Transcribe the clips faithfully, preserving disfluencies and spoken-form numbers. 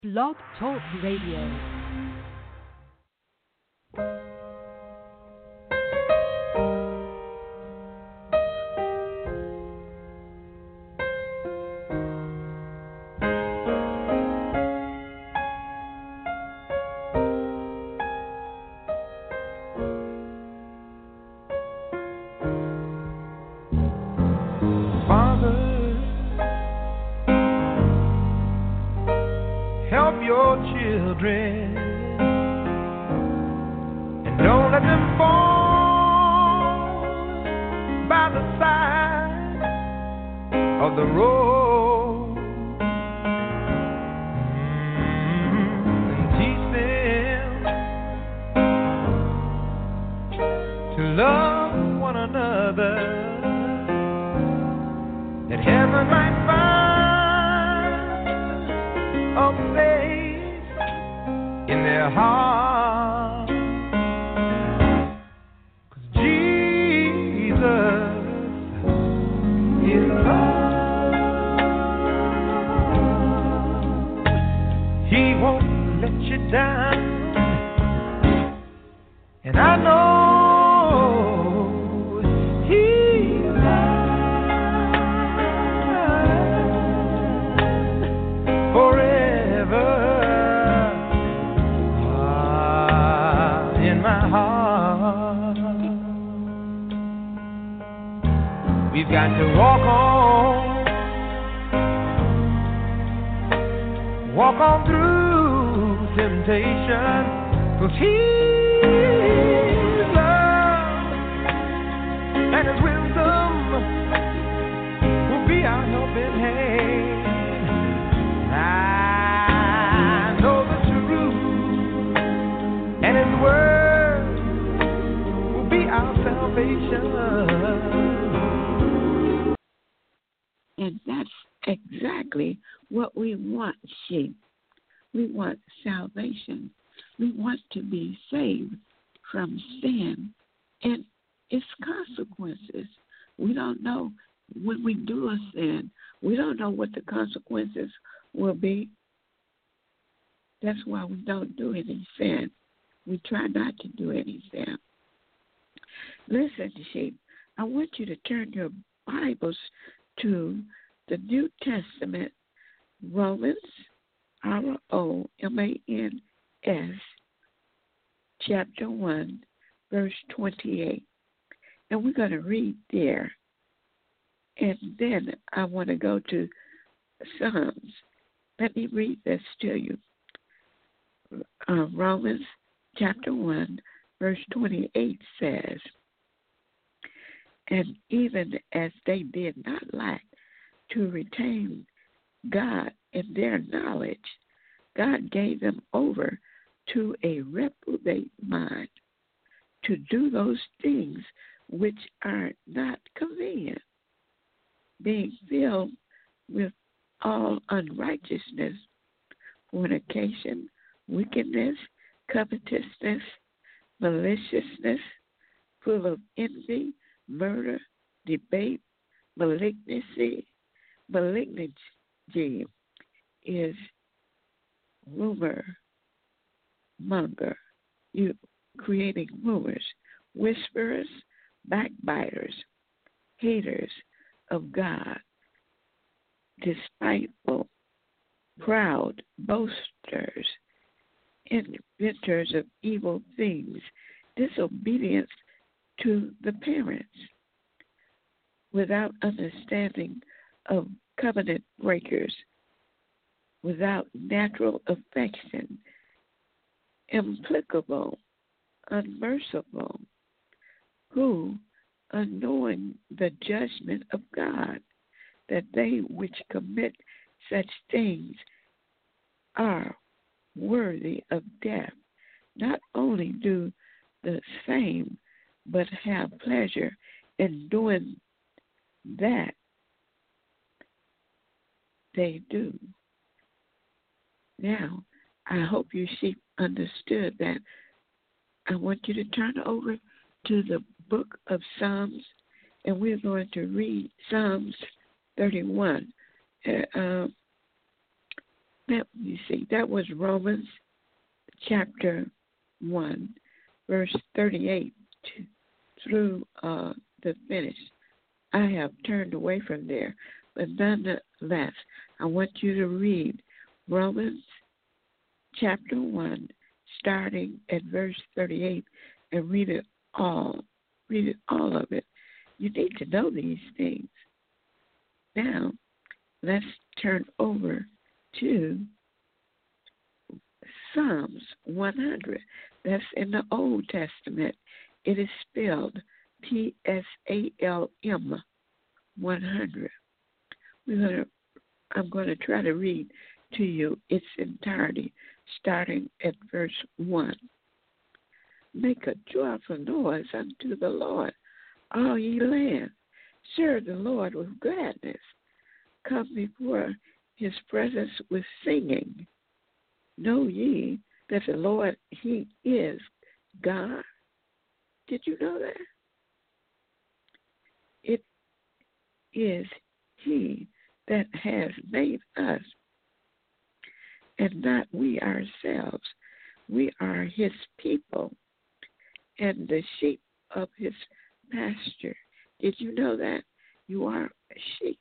Blog Talk Radio. And that's exactly what we want, sheep. We want salvation. We want to be saved from sin and its consequences. We don't know when we do a sin. We don't know what the consequences will be. That's why we don't do any sin. We try not to do any sin. Listen, sheep, I want you to turn your Bibles to the New Testament, Romans, R O M A N S, chapter one, verse twenty-eight. And we're going to read there. And then I want to go to Psalms. Let me read this to you. Uh, Romans, chapter one, verse twenty-eight says, "And even as they did not like to retain God in their knowledge, God gave them over to a reprobate mind to do those things which are not convenient, being filled with all unrighteousness, fornication, wickedness, covetousness, maliciousness, full of envy, murder, debate, malignancy." Malignancy is rumor monger, you creating rumors, whisperers, backbiters, haters of God, despiteful, proud, boasters, inventors of evil things, disobedience to the parents, without understanding of covenant breakers, without natural affection, implacable, unmerciful, who, unknowing the judgment of God, that they which commit such things are worthy of death, not only do the same, but have pleasure in doing that they do. Now, I hope you sheep understood that. I want you to turn over to the book of Psalms, and we're going to read Psalms thirty-one. Uh, uh, let me see. That was Romans chapter one, verse thirty-eight to, through uh, the finish. I have turned away from there, but nonetheless, I want you to read Romans chapter one, starting at verse thirty-eight, and read it all. Read it all of it. You need to know these things. Now, let's turn over to Psalms one hundred. That's in the Old Testament. It is spelled P S A L M one hundred. We're gonna, I'm going to try to read to you its entirety, starting at verse one. Make a joyful noise unto the Lord, all ye land. Serve the Lord with gladness. Come before his presence with singing. Know ye that the Lord, he is God. Did you know that? It is he that has made us, and not we ourselves. We are his people and the sheep of his pasture. Did you know that? You are a sheep.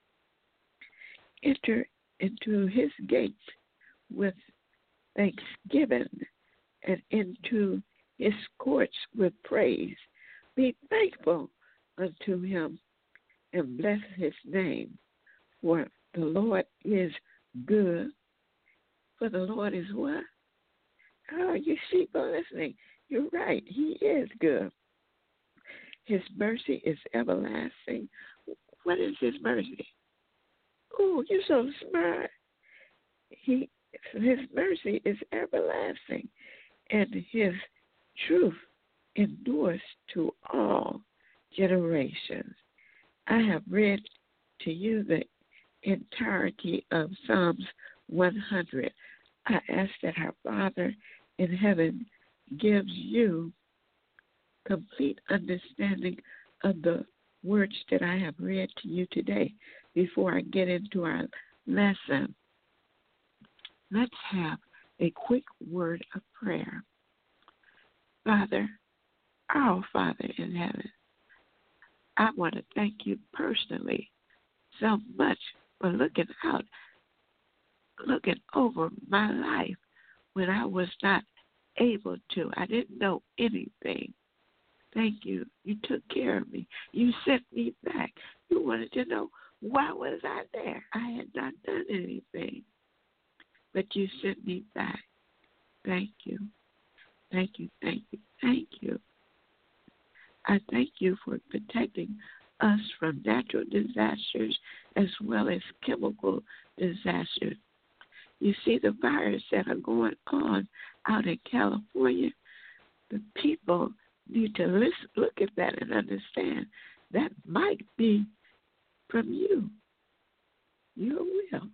Enter into his gates with thanksgiving and into his courts with praise. Be thankful unto him and bless his name. For the Lord is good. For the Lord is what? Oh, you sheep are listening. You're right. He is good. His mercy is everlasting. What is his mercy? Oh, you're so smart. He, his mercy is everlasting, and his truth endures to all generations. I have read to you the entirety of Psalms one hundred. I ask that our Father in heaven gives you complete understanding of the words that I have read to you today. Before I get into our lesson, let's have a quick word of prayer. Father, our Father in heaven, I want to thank you personally so much for looking out, looking over my life when I was not able to. I didn't know anything. Thank you. You took care of me. You sent me back. You wanted to know, why was I there? I had not done anything. But you sent me back. Thank you. Thank you, thank you, thank you. I thank you for protecting us from natural disasters as well as chemical disasters. You see the fires that are going on out in California. The people need to listen, look at that and understand that might be from you. Your will.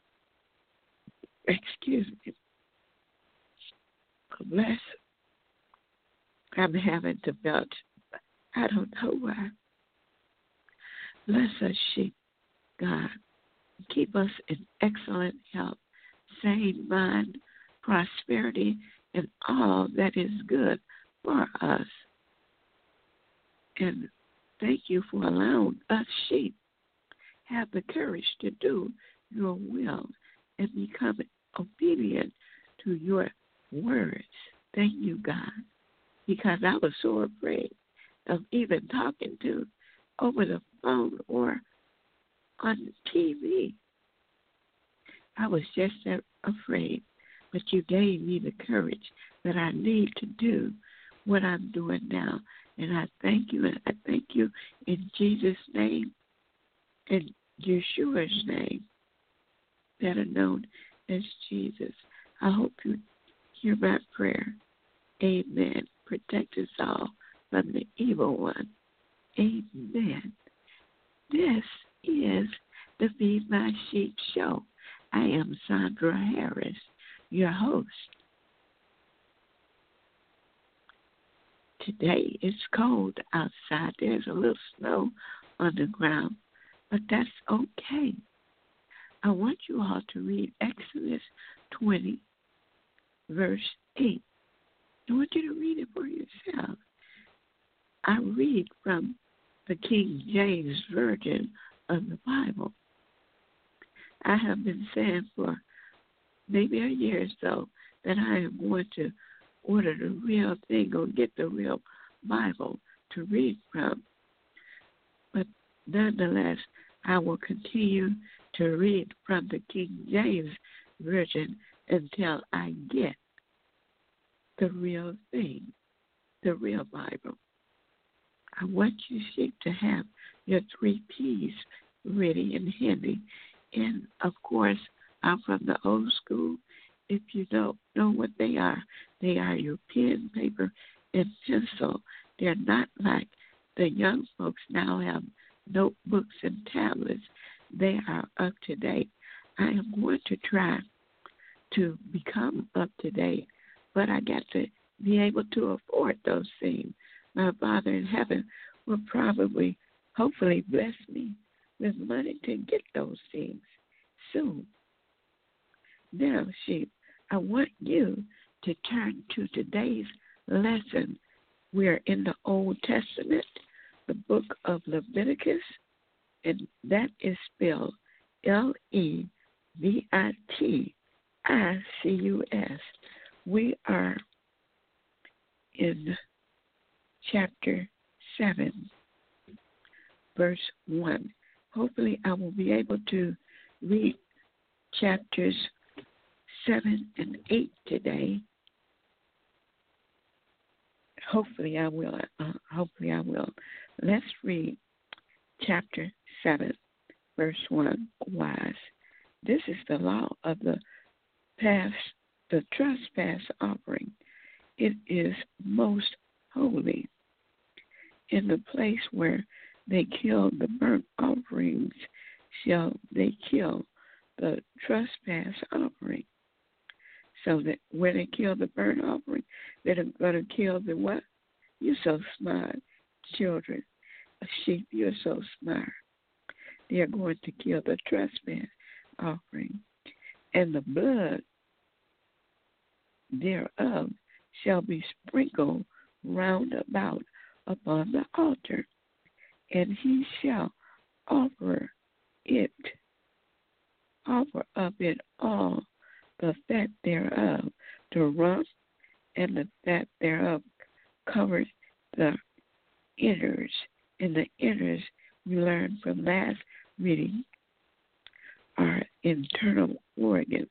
Excuse me. Bless. I'm having to belch. I don't know why. Bless us, sheep, God. Keep us in excellent health, sane mind, prosperity, and all that is good for us. And thank you for allowing us sheep have the courage to do your will and become obedient to your words. Thank you, God, because I was so afraid of even talking to over the phone or on T V. I was just afraid, but you gave me the courage that I need to do what I'm doing now. And I thank you, and I thank you in Jesus' name, in Yeshua's name, better known as Jesus. I hope you hear my prayer. Amen. Protect us all from the evil one. Amen. This is the Feed My Sheep show. I am Sandra Harris, your host. Today it's cold outside. There's a little snow on the ground, but that's okay. I want you all to read Exodus twenty, verse eight. I want you to read it for yourself. I read from the King James Version of the Bible. I have been saying for maybe a year or so that I am going to order the real thing or get the real Bible to read from. But nonetheless, I will continue to read from the King James Version until I get the real thing, the real Bible. I want you sheep to have your three P's ready and handy. And, of course, I'm from the old school. If you don't know what they are, they are your pen, paper, and pencil. They're not like the young folks now have notebooks and tablets. They are up to date. I am going to try to become up to date, but I got to be able to afford those things. My Father in heaven will probably, hopefully, bless me with money to get those things soon. Now, sheep, I want you to turn to today's lesson. We're in the Old Testament, the book of Leviticus, and that is spelled L E V I T I C U S. We are in chapter seven, verse one. Hopefully, I will be able to read chapters seven and eight today. Hopefully, I will. Uh, hopefully, I will. Let's read chapter seven, verse one. Wise. This is the law of the past, the trespass offering. It is most holy. In the place where they kill the burnt offerings, shall they kill the trespass offering. So that when they kill the burnt offering, they're going to kill the what? You're so smart, children. A sheep, you're so smart. They are going to kill the trespass offering. And the blood thereof shall be sprinkled round about upon the altar, and he shall offer it, offer up it all, the fat thereof, the rump, and the fat thereof covered the innards. And the innards, we learned from last reading, are internal organs.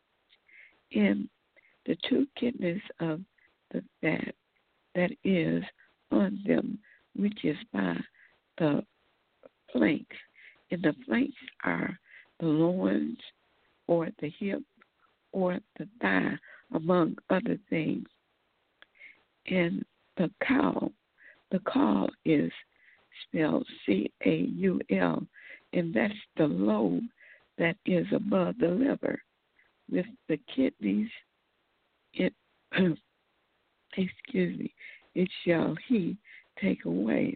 And the two kidneys of the fat that is on them, which is by the flanks. And the flanks are the loins or the hip or the thigh, among other things. And the caul, the caul is spelled C A U L, and that's the lobe that is above the liver. With the kidneys, it, excuse me, it shall he take away.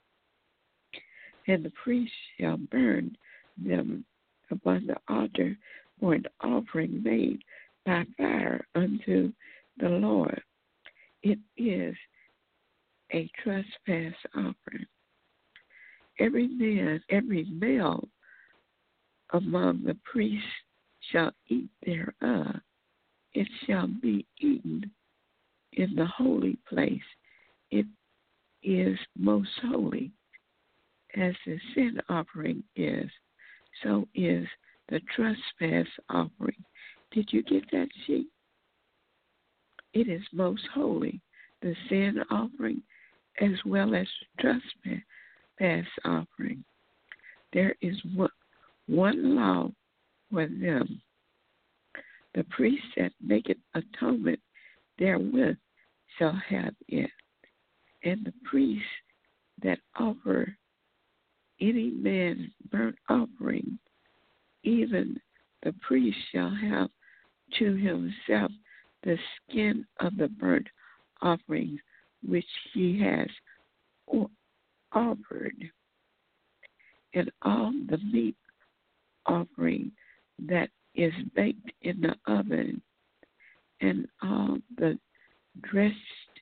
And the priest shall burn them upon the altar for an offering made by fire unto the Lord. It is a trespass offering. Every man, every male among the priests shall eat thereof. It shall be eaten in the holy place. It is most holy. As the sin offering is, so is the trespass offering. Did you get that sheet? It is most holy, the sin offering as well as the trespass offering. There is one, one law for them. The priest that maketh atonement therewith shall have it, and the priest that offer any man's burnt offering, even the priest shall have to himself the skin of the burnt offering which he has offered, and all the meat offering that is baked in the oven, and all the dressed,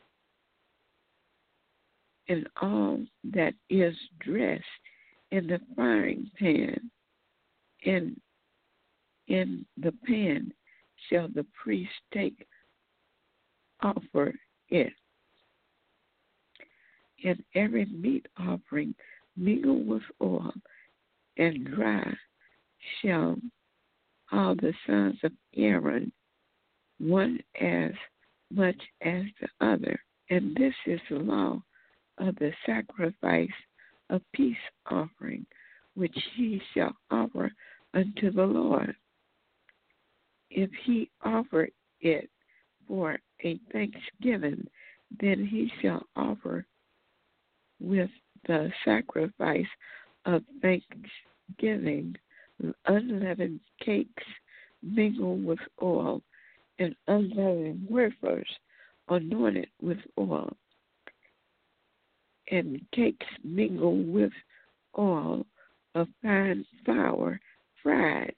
and all that is dressed in the frying pan, and in the pan shall the priest take, offer it. And every meat offering mingled with oil and dry shall all the sons of Aaron, one as much as the other. And this is the law of the sacrifice of peace offering, which he shall offer unto the Lord. If he offer it for a thanksgiving, then he shall offer with the sacrifice of thanksgiving unleavened cakes mingled with oil, and unleavened wafers anointed with oil, and cakes mingled with oil of fine flour fried.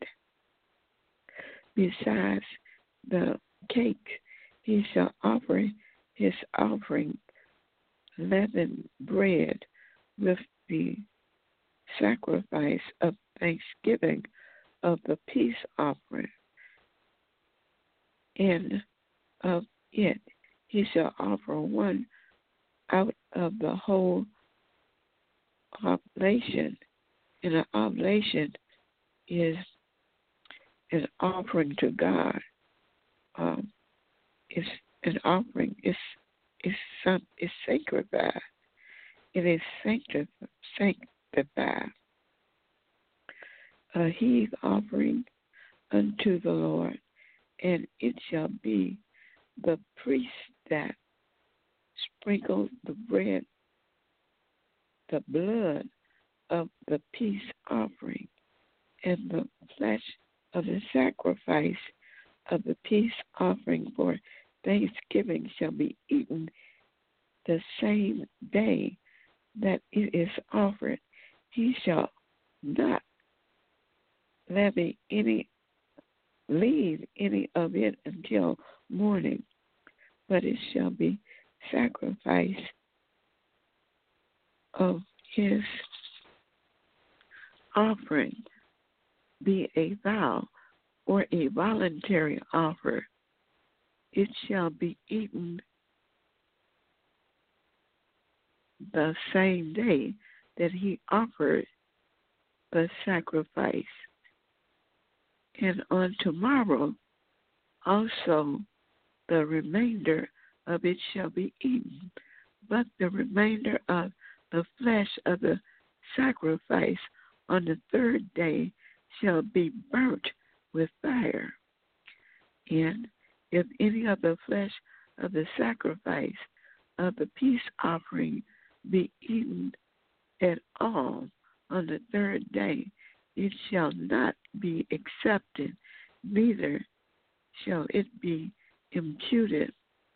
Besides the cake, he shall offer his offering leavened bread with the sacrifice of thanksgiving of the peace offering, and of it he shall offer one out of the whole oblation. And an oblation is an offering to God. Um, it's an offering. It's it's some. It's sanctified. It is sanctified. sanctified. A heave offering unto the Lord, and it shall be the priest that sprinkles the bread, the blood of the peace offering, and the flesh of the sacrifice of the peace offering for thanksgiving shall be eaten the same day that it is offered. He shall not levy any, leave any of it until morning, but it shall be sacrifice of his offering, be a vow or a voluntary offer. It shall be eaten the same day that he offered the sacrifice. And on tomorrow also the remainder of it shall be eaten, but the remainder of the flesh of the sacrifice on the third day shall be burnt with fire. And if any of the flesh of the sacrifice of the peace offering be eaten at all on the third day, it shall not be accepted, neither shall it be imputed.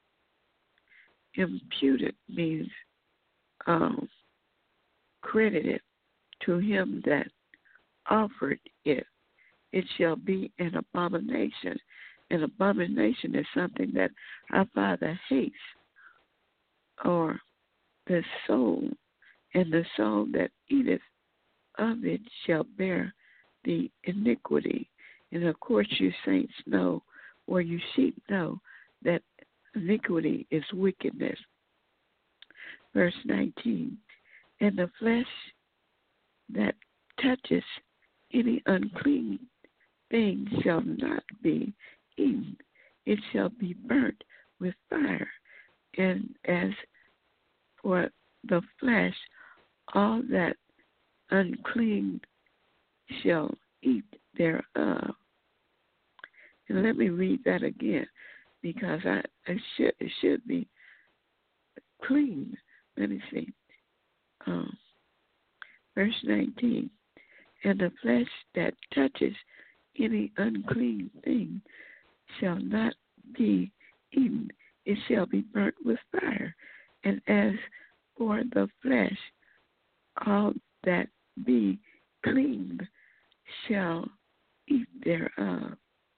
Imputed means um, credited to him that offered it. It shall be an abomination. An abomination is something that our Father hates, or the soul, and the soul that eateth of it shall bear the iniquity. And of course, you saints know, or you sheep know, that iniquity is wickedness. Verse nineteen, and the flesh that touches any unclean thing shall not be eaten. It shall be burnt with fire. And as for the flesh, all that unclean shall eat thereof. And let me read that again, because I, I should it should be clean. Let me see. Um, verse nineteen. And the flesh that touches any unclean thing shall not be eaten. It shall be burnt with fire. And as for the flesh, all that be clean shall eat thereof.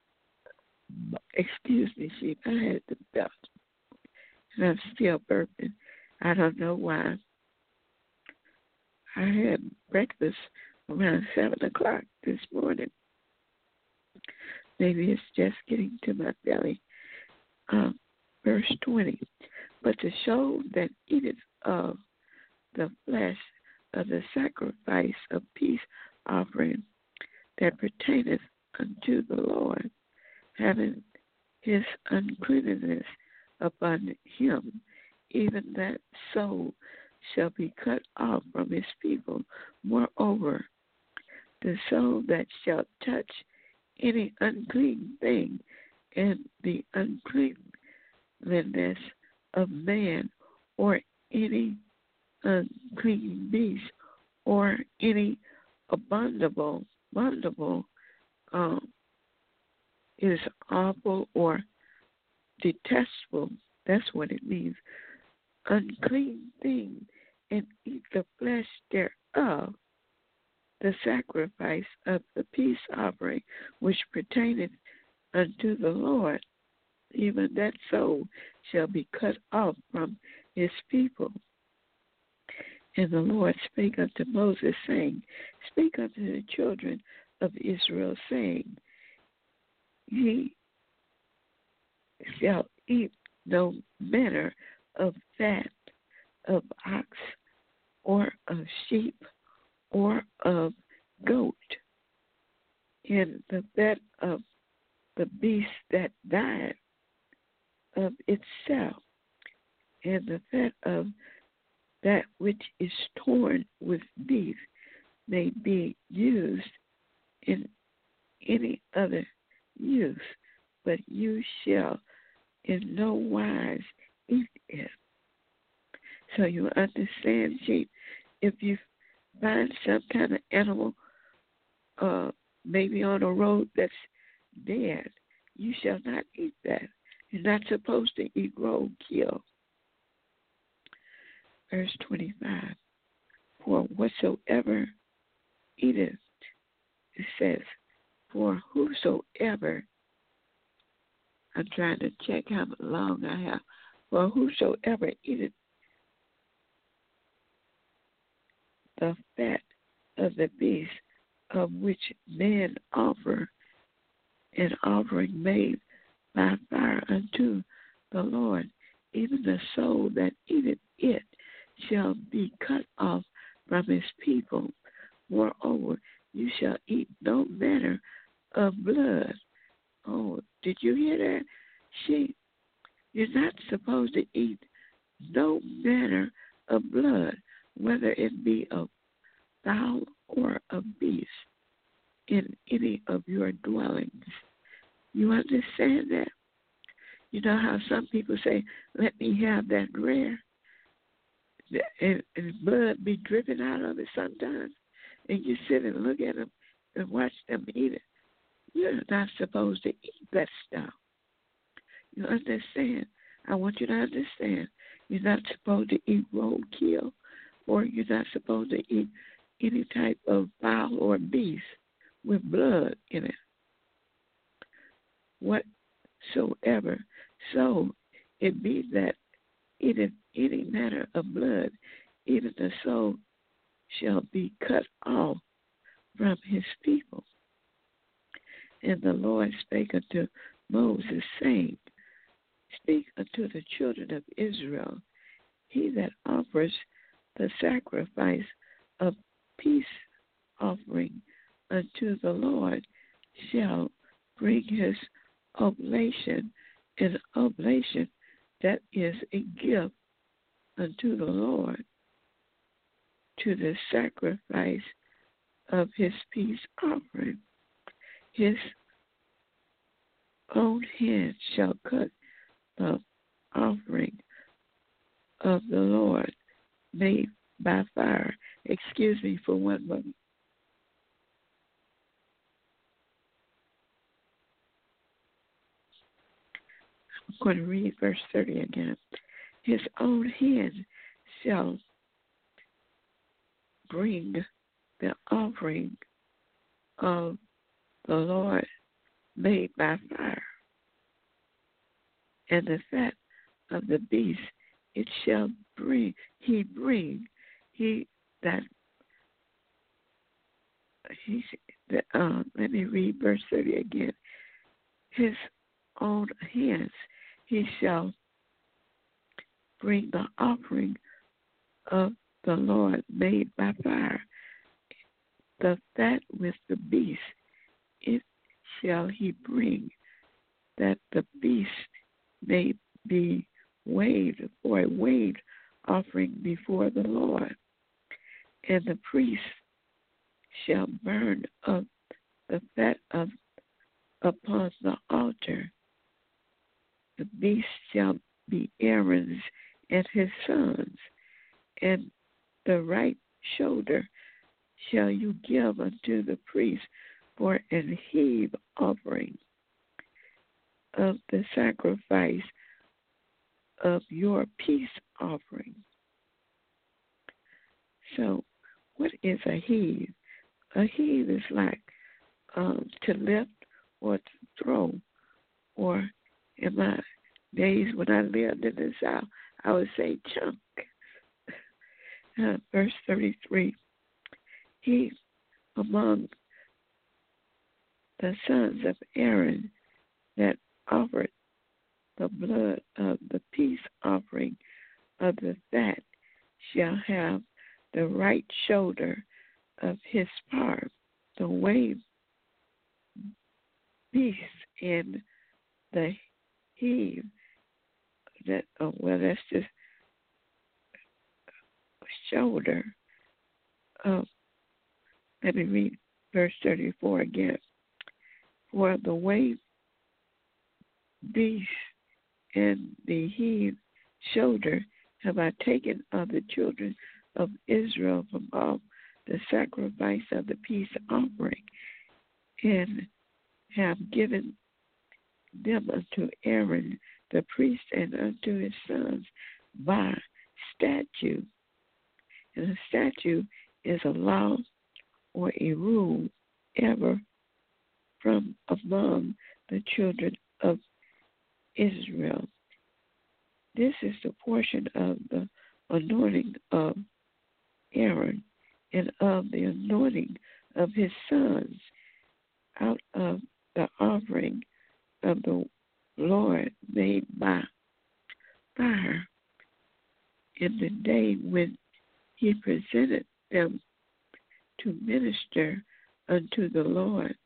Excuse me, sheep. I had the belt, and I'm still burping. I don't know why. I had breakfast around seven o'clock this morning. Maybe it's just getting to my belly. Um, verse twenty. But the soul that eateth of the flesh of the sacrifice of peace offering that pertaineth unto the Lord, having his uncleanness upon him, even that soul shall be cut off from his people. Moreover, the soul that shall touch any unclean thing, and the uncleanness of man, or any unclean beast, or any abominable, abominable um, is awful or detestable. That's what it means. Unclean thing, and eat the flesh thereof, the sacrifice of the peace offering, which pertaineth unto the Lord, even that soul shall be cut off from his people. And the Lord spake unto Moses, saying, Speak unto the children of Israel, saying, Ye shall eat no manner of fat of ox, or of sheep, or of goat, and the fat of the beast that died of itself, and the fat of that which is torn with beef may be used in any other use, but you shall in no wise eat it. So you understand, sheep, if you find some kind of animal uh, maybe on a road that's dead, you shall not eat that. You're not supposed to eat roadkill. Verse twenty-five, for whatsoever eateth, it says, for whosoever, I'm trying to check how long I have, for whosoever eateth the fat of the beast, of which men offer an offering made by fire unto the Lord, even the soul that eateth it shall be cut off from his people. Moreover, you shall eat no manner of blood. Oh, did you hear that? Sheep, you're not supposed to eat no manner of blood, whether it be of fowl or of beast, in any of your dwellings. You understand that? You know how some people say, let me have that rare, and, and blood be dripping out of it sometimes, and you sit and look at them and watch them eat it. You're not supposed to eat that stuff. You understand? I want you to understand. You're not supposed to eat roadkill, or you're not supposed to eat any type of fowl or beast with blood in it. Whatsoever. So it be that eateth any manner of blood, even the soul shall be cut off from his people. And the Lord spake unto Moses, saying, Speak unto the children of Israel, he that offers the sacrifice of peace offering unto the Lord shall bring his oblation, an oblation that is a gift unto the Lord, to the sacrifice of his peace offering. His own hand shall cut the offering of the Lord made by fire. Excuse me for one moment. I'm going to read verse thirty again. His own hand shall bring the offering of the Lord made by fire, and the fat of the beast it shall bring, he bring, he that, he, uh, let me read verse thirty again. His own hands he shall bring the offering of the Lord made by fire. The fat with the beast, it shall he bring, that the beast may be waved for a waved offering before the Lord. And the priest shall burn up the fat of upon the altar. The beast shall be Aaron's and his sons, and the right shoulder shall you give unto the priest for an heave offering of the sacrifice of your peace offering. So, what is a heave? A heave is like um, to lift or to throw, or in my days when I lived in the South, I would say chunk. Uh, verse thirty-three, he among the sons of Aaron that offered the blood of the peace offering of the fat shall have the right shoulder of his part, the wave beast in the heave. That oh, well, that's just shoulder. Uh, let me read verse thirty-four again. For the wave beast and the heave shoulder have I taken of the children of Israel from off the sacrifice of the peace offering, and have given them unto Aaron the priest and unto his sons by statute. And a statute is a law or a rule ever from among the children of Israel. This is the portion of the anointing of Aaron and of the anointing of his sons out of the offering of the Lord made by fire in the day when he presented them to minister unto the Lord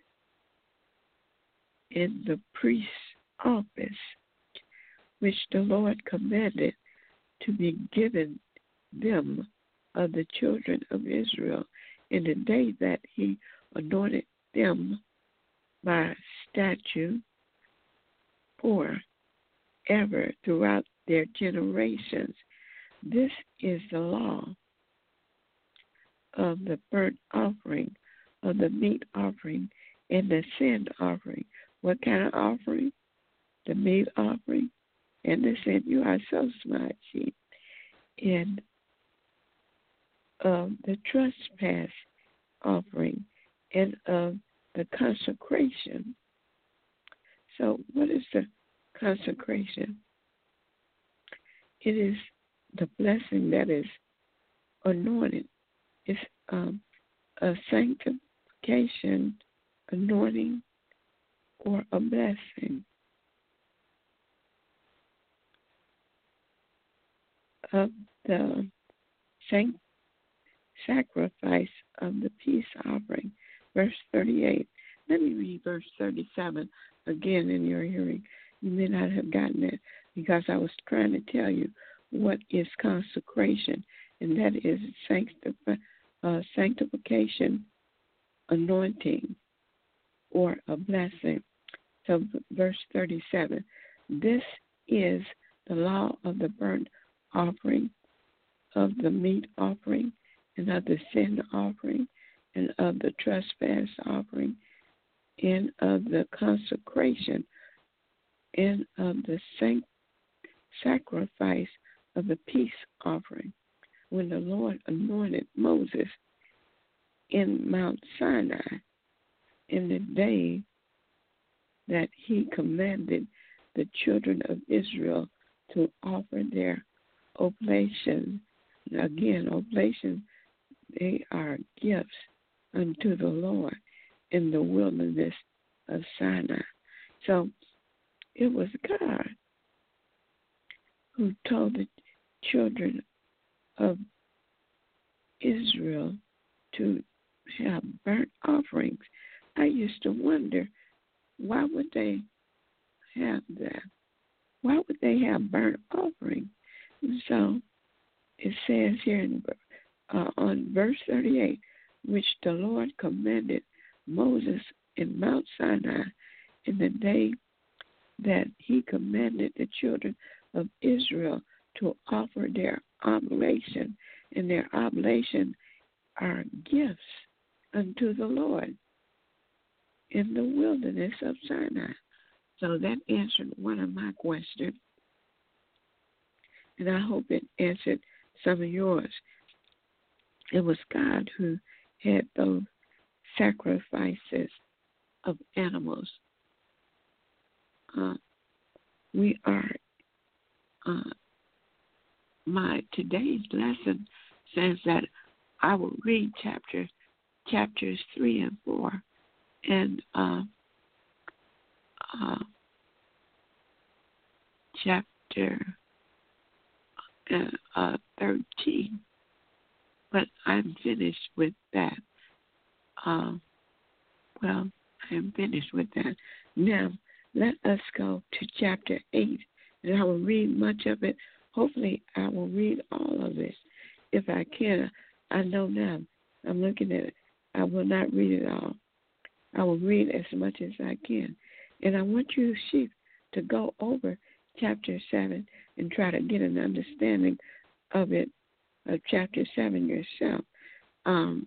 in the priest's office, which the Lord commanded to be given them of the children of Israel in the day that he anointed them by statute forever throughout their generations. This is the law of the burnt offering, of the meat offering, and the sin offering. What kind of offering? The meat offering and the sin. You are so smart, sheep. And of the trespass offering and of the consecration. So what is the consecration? It is the blessing that is anointed. It's um, a sanctification, anointing, or a blessing of the sanct- sacrifice of the peace offering. Verse thirty-eight. Let me read verse thirty-seven again in your hearing. You may not have gotten it because I was trying to tell you what is consecration, and that is sanctif- uh, sanctification, anointing, or a blessing. So verse thirty-seven, this is the law of the burnt offering, of the meat offering, and of the sin offering, and of the trespass offering, and of the consecration, and of the sanct- sacrifice of the peace offering. When the Lord anointed Moses in Mount Sinai, in the day that he commanded the children of Israel to offer their oblations. Again, oblations, they are gifts unto the Lord in the wilderness of Sinai. So it was God who told the children of Israel to have burnt offerings. I used to wonder, why would they have that? Why would they have burnt offerings? And so it says here in, uh, on verse thirty-eight, which the Lord commanded Moses in Mount Sinai in the day that he commanded the children of Israel to offer their oblation, and their oblation are gifts unto the Lord in the wilderness of Sinai. So that answered one of my questions, and I hope it answered some of yours. It was God who had those sacrifices of animals. Uh, we are, uh, my today's lesson says that I will read chapter, chapters three and four, and uh, uh, chapter uh, uh, thirteen. But I'm finished with that. Uh, well, I'm finished with that. Now, let us go to chapter eight, and I will read much of it. Hopefully, I will read all of it. If I can, I know now. I'm looking at it. I will not read it all. I will read as much as I can. And I want you, sheep, to go over chapter seven and try to get an understanding of it, of chapter seven yourself. Um,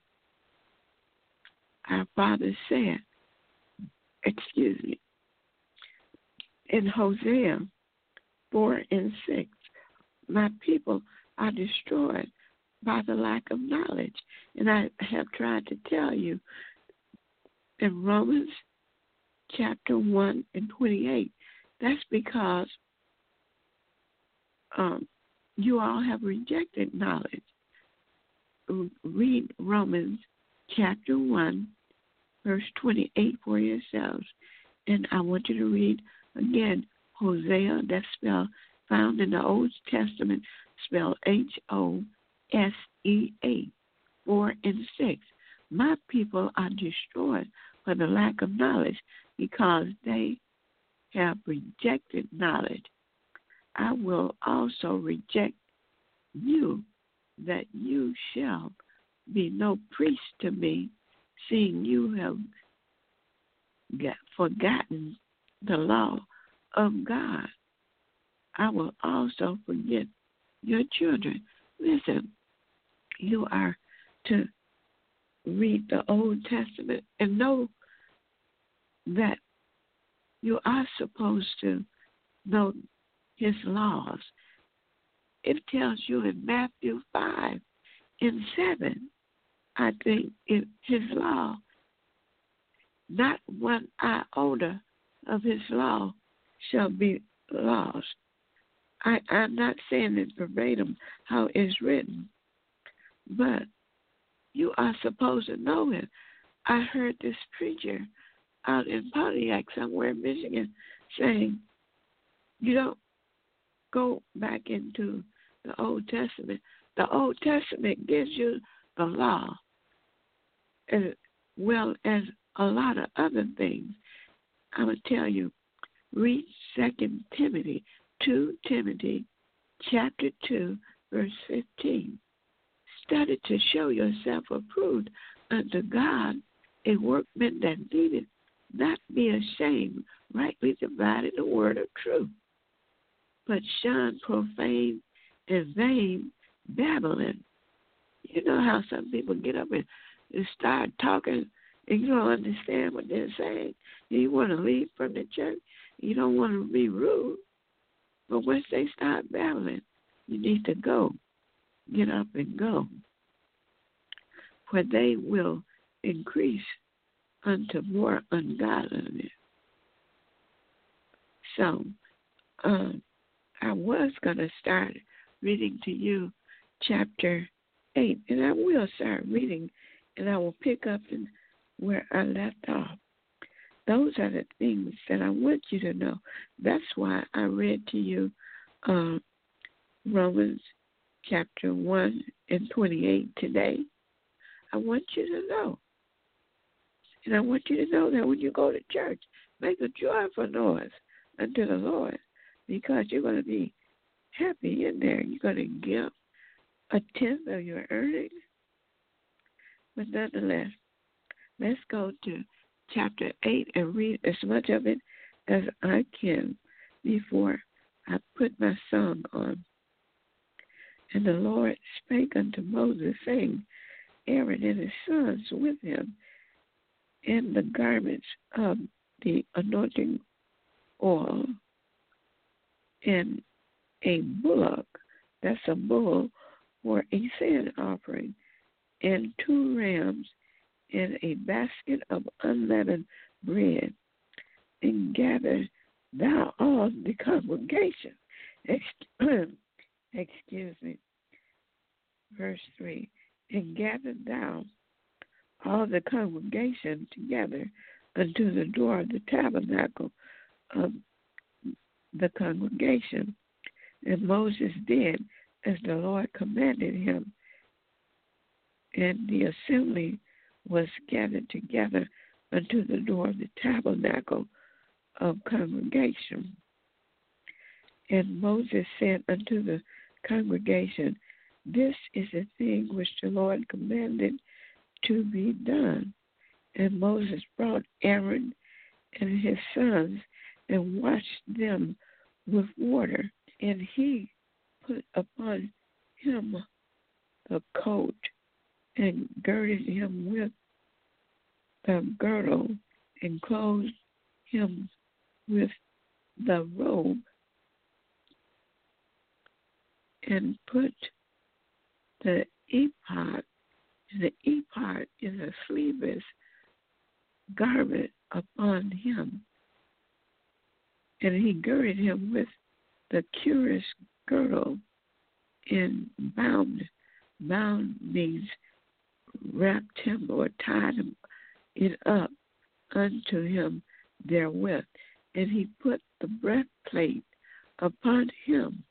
our Father said, excuse me, in Hosea four and six, my people are destroyed by the lack of knowledge. And I have tried to tell you in Romans chapter one and twenty-eight, that's because um, you all have rejected knowledge. Read Romans chapter one, verse twenty-eight for yourselves. And I want you to read again Hosea, that's spelled, found in the Old Testament, spelled H O S E A, four and six. My people are destroyed for the lack of knowledge because they have rejected knowledge. I will also reject you, that you shall be no priest to me, seeing you have got, forgotten the law of God. I will also forget your children. Listen, you are to read the Old Testament and know that you are supposed to know his laws. It tells you in Matthew five and seven, I think, it, his law, not one iota of his law shall be lost. I, I'm not saying it verbatim how it's written, but you are supposed to know it. I heard this preacher out in Pontiac, somewhere in Michigan, saying, you don't go back into the Old Testament. The Old Testament gives you the law as well as a lot of other things. I'm going to tell you, read Second Timothy, Second Timothy chapter two, verse fifteen. Study to show yourself approved unto God, a workman that needeth not be ashamed, rightly dividing the word of truth, but shun profane and vain babbling. You know how some people get up and, and start talking and you don't understand what they're saying. You want to leave from the church. You don't want to be rude. But once they start babbling, you need to go. Get up and go. For they will increase unto more ungodliness. So, um, I was going to start reading to you chapter eight, and I will start reading, and I will pick up in where I left off. Those are the things that I want you to know. That's why I read to you uh, Romans chapter one and twenty-eight today. I want you to know. And I want you to know that when you go to church, make a joyful noise unto the Lord, because you're going to be happy in there. You're going to give a tenth of your earnings. But nonetheless, let's go to chapter eight and read as much of it as I can before I put my song on. And the Lord spake unto Moses, saying, Aaron and his sons with him, in the garments of the anointing oil, and a bullock, that's a bull, for a sin offering, and two rams, and a basket of unleavened bread, and gather thou all the congregation. Excuse me. Verse three. And gather thou all the congregation together unto the door of the tabernacle of the congregation. And Moses did as the Lord commanded him, and the assembly was gathered together unto the door of the tabernacle of congregation. And Moses said unto the congregation, This is the thing which the Lord commanded to be done. And Moses brought Aaron and his sons and washed them with water. And he put upon him the coat and girded him with the girdle and clothed him with the robe, and put the ephod, and the ephod is a sleeveless garment upon him, and he girded him with the curious girdle, and bound. Bound means wrapped him or tied him it up unto him therewith, and he put the breastplate upon him.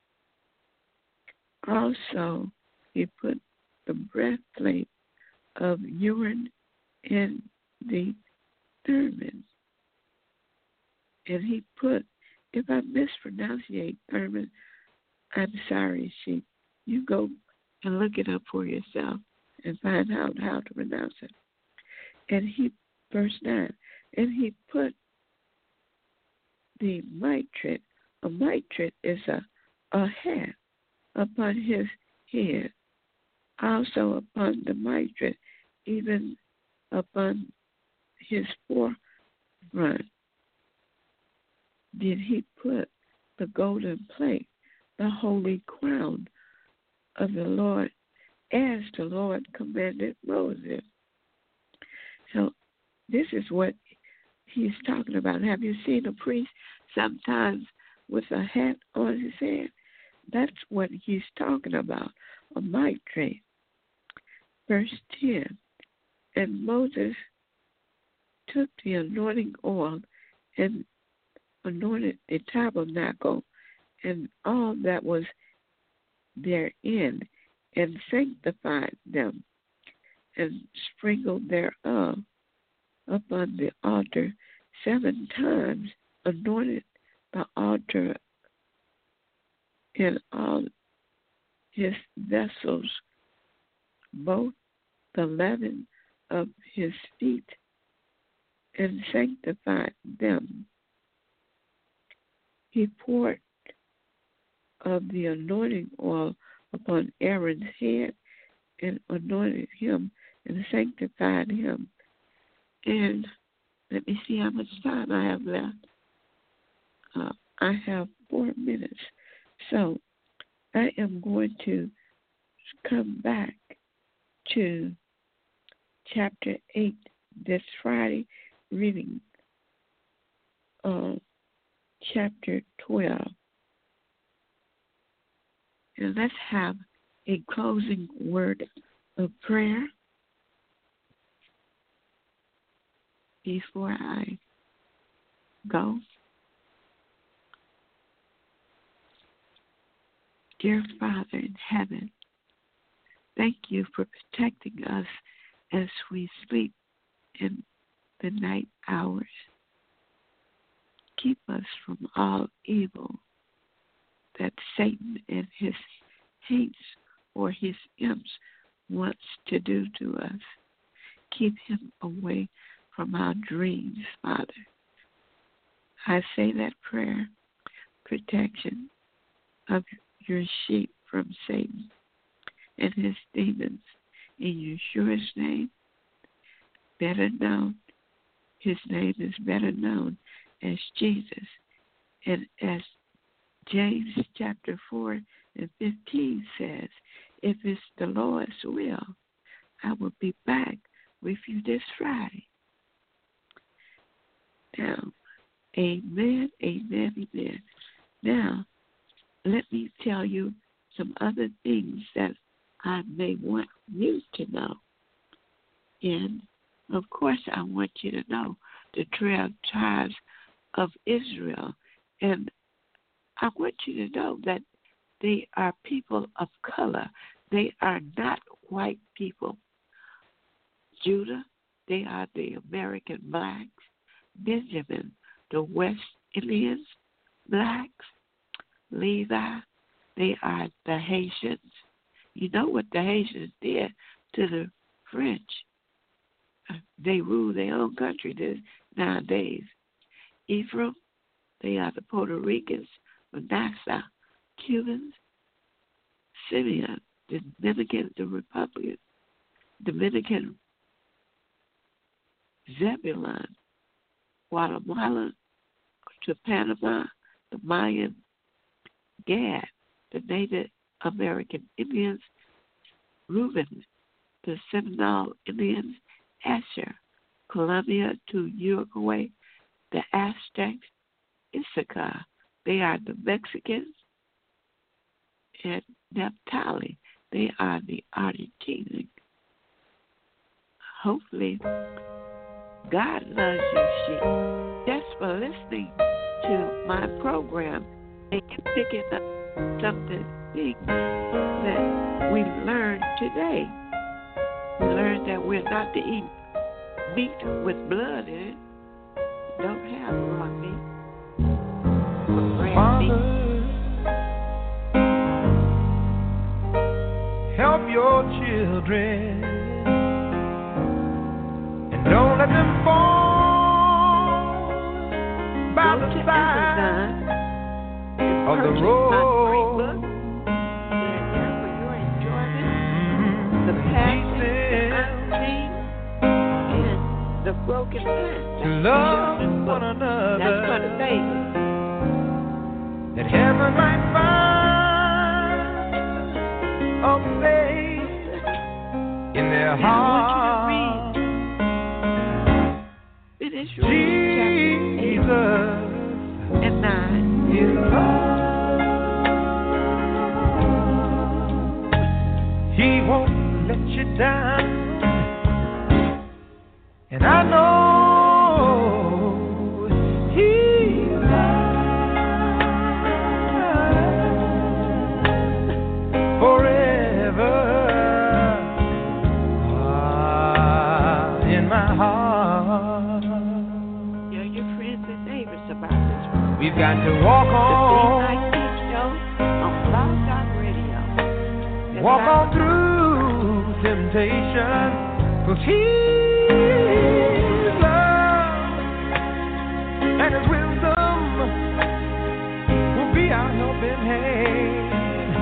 Also he put the breastplate of Urim in the Thummim, and he put, if I mispronunciate Thummim, I'm sorry, sheep. You go and look it up for yourself and find out how to pronounce it. And he, verse nine, and he put the mitred. A mitred is a, a hat upon his head, also upon the mitred, even upon his forefront did he put the golden plate, the holy crown of the Lord, as the Lord commanded Moses. So this is what he's talking about. Have you seen a priest sometimes with a hat on his head? That's what he's talking about, a mitre. Verse ten, and Moses took the anointing oil and anointed the tabernacle and all that was therein, and sanctified them, and sprinkled thereof upon the altar seven times, anointed the altar and all his vessels, both the leaven of his feet, and sanctified them. He poured of the anointing oil upon Aaron's head, and anointed him and sanctified him. And let me see how much time I have left. Uh, I have four minutes. So I am going to come back to chapter eight this Friday, reading uh, chapter twelve. And let's have a closing word of prayer before I go. Dear Father in heaven, thank you for protecting us as we sleep in the night hours. Keep us from all evil that Satan and his hates or his imps wants to do to us. Keep him away from our dreams, Father. I say that prayer, protection of your sheep from Satan and his demons in Yeshua's name, better known. His name is better known as Jesus. And as James chapter four and fifteen says, if it's the Lord's will, I will be back with you this Friday. Now, amen, amen, amen. Now, let me tell you some other things that I may want you to know. And, of course, I want you to know the twelve tribes of Israel. And I want you to know that they are people of color. They are not white people. Judah, they are the American blacks. Benjamin, the West Indians blacks. Levi, they are the Haitians. You know what the Haitians did to the French. They rule their own country nowadays. Ephraim, they are the Puerto Ricans. Manasseh, Cubans. Simeon, the Dominican, the Republican. Dominican, Zebulun, Guatemala to Panama, the Mayan, Gad, the Native American Indians, Reuben, the Seminole Indians, Asher, Colombia to Uruguay, the Aztecs, Issachar, they are the Mexicans, and Naphtali, they are the Argentinians. Hopefully, God loves you, sheep. Just for listening to my program and picking up something big that we learned today. We learned that we're not to eat meat with blood in it. Don't have raw meat. Father, help your children and don't let them fall by Go the to side Amazon of the purchase road. my free book. They're there for your enjoyment. Mm-hmm. The passing, the unseen, and the broken man. To love one another. That's for the baby. That heaven might find a place in their Now, I heart. want you to read. Finish reading Jesus chapter eight and nine. is love. He won't let you down. And I know we've got to walk on. The Big Night Show on Blog Talk Radio. Walk on through temptation, 'cause His love and His wisdom will be our helping hand.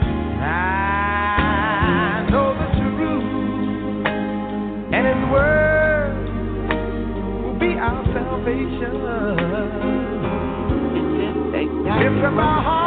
I know the truth, and His word will be our salvation. Lift up our hearts.